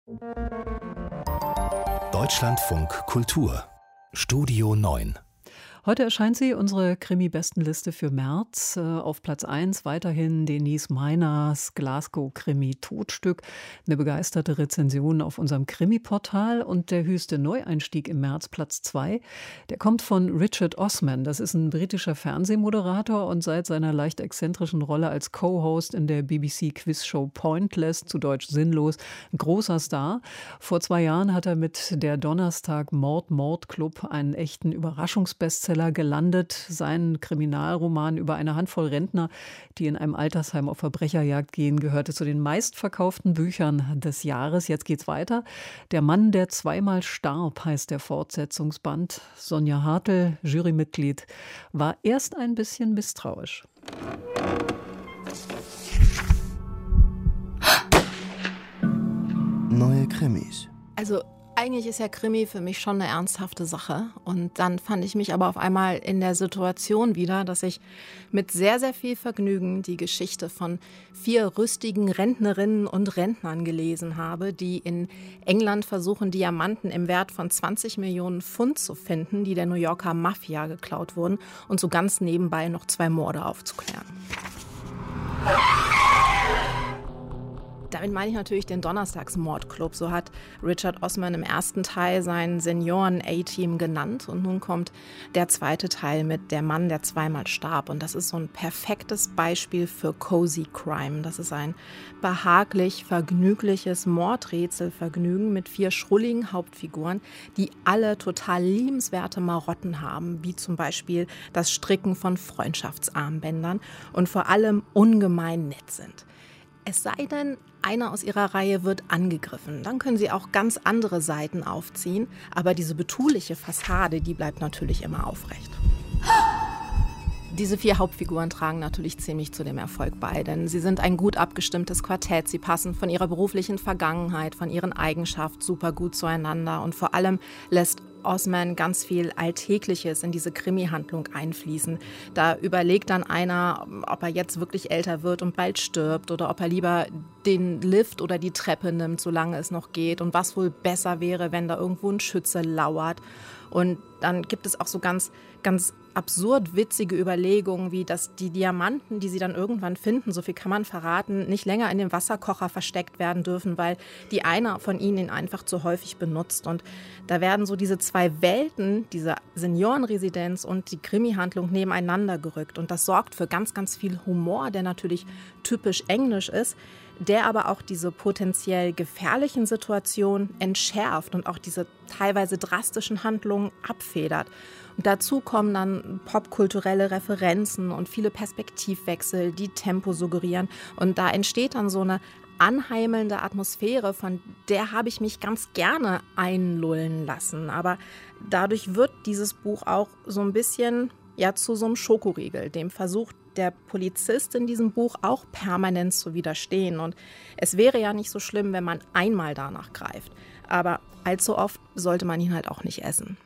Deutschlandfunk Kultur Studio 9. Heute erscheint sie, unsere Krimi-Bestenliste für März. Auf Platz 1 weiterhin Denise Meiners Glasgow-Krimi Todstück. Eine begeisterte Rezension auf unserem Krimi-Portal. Und der höchste Neueinstieg im März, Platz 2, der kommt von Richard Osman. Das ist ein britischer Fernsehmoderator und seit seiner leicht exzentrischen Rolle als Co-Host in der BBC-Quizshow Pointless, zu Deutsch sinnlos, ein großer Star. Vor 2 Jahren hat er mit der Donnerstag-Mord-Club einen echten Überraschungsbestseller gelandet. Sein Kriminalroman über eine Handvoll Rentner, die in einem Altersheim auf Verbrecherjagd gehen, gehörte zu den meistverkauften Büchern des Jahres. Jetzt geht's weiter. Der Mann, der zweimal starb, heißt der Fortsetzungsband. Sonja Hartl, Jurymitglied, war erst ein bisschen misstrauisch. Neue Krimis. Also eigentlich ist ja Krimi für mich schon eine ernsthafte Sache. Und dann fand ich mich aber auf einmal in der Situation wieder, dass ich mit sehr, sehr viel Vergnügen die Geschichte von 4 rüstigen Rentnerinnen und Rentnern gelesen habe, die in England versuchen, Diamanten im Wert von 20 Millionen Pfund zu finden, die der New Yorker Mafia geklaut wurden, und so ganz nebenbei noch 2 Morde aufzuklären. Damit meine ich natürlich den Donnerstags-Mordclub. So hat Richard Osman im ersten Teil sein Senioren-A-Team genannt. Und nun kommt der zweite Teil mit Der Mann, der zweimal starb. Und das ist so ein perfektes Beispiel für Cozy Crime. Das ist ein behaglich, vergnügliches Mordrätselvergnügen mit 4 schrulligen Hauptfiguren, die alle total liebenswerte Marotten haben, wie zum Beispiel das Stricken von Freundschaftsarmbändern und vor allem ungemein nett sind. Es sei denn, einer aus ihrer Reihe wird angegriffen. Dann können sie auch ganz andere Seiten aufziehen. Aber diese betuliche Fassade, die bleibt natürlich immer aufrecht. Diese 4 Hauptfiguren tragen natürlich ziemlich zu dem Erfolg bei, denn sie sind ein gut abgestimmtes Quartett. Sie passen von ihrer beruflichen Vergangenheit, von ihren Eigenschaften super gut zueinander. Und vor allem lässt Osman ganz viel Alltägliches in diese Krimi-Handlung einfließen. Da überlegt dann einer, ob er jetzt wirklich älter wird und bald stirbt oder ob er lieber den Lift oder die Treppe nimmt, solange es noch geht, und was wohl besser wäre, wenn da irgendwo ein Schütze lauert. Und dann gibt es auch so ganz absurd witzige Überlegungen, wie dass die Diamanten, die sie dann irgendwann finden, so viel kann man verraten, nicht länger in dem Wasserkocher versteckt werden dürfen, weil die einer von ihnen ihn einfach zu häufig benutzt. Und da werden so diese 2 Welten, diese Seniorenresidenz und die Krimi-Handlung, nebeneinander gerückt. Und das sorgt für ganz, ganz viel Humor, der natürlich typisch englisch ist, der aber auch diese potenziell gefährlichen Situationen entschärft und auch diese teilweise drastischen Handlungen abfedert. Und dazu kommen dann popkulturelle Referenzen und viele Perspektivwechsel, die Tempo suggerieren. Und da entsteht dann so eine anheimelnde Atmosphäre, von der habe ich mich ganz gerne einlullen lassen. Aber dadurch wird dieses Buch auch so ein bisschen zu so einem Schokoriegel, dem versucht der Polizist in diesem Buch auch permanent zu widerstehen. Und es wäre ja nicht so schlimm, wenn man einmal danach greift. Aber allzu oft sollte man ihn halt auch nicht essen.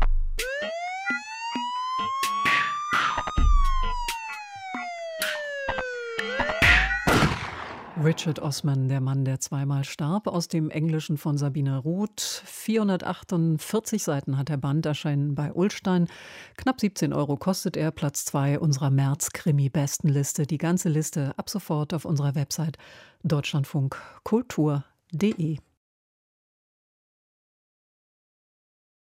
Richard Osman, der Mann, der zweimal starb, aus dem Englischen von Sabine Ruth. 448 Seiten hat der Band, erscheinen bei Ullstein. Knapp 17 € kostet er, Platz 2 unserer März-Krimi-Bestenliste. Die ganze Liste ab sofort auf unserer Website deutschlandfunkkultur.de.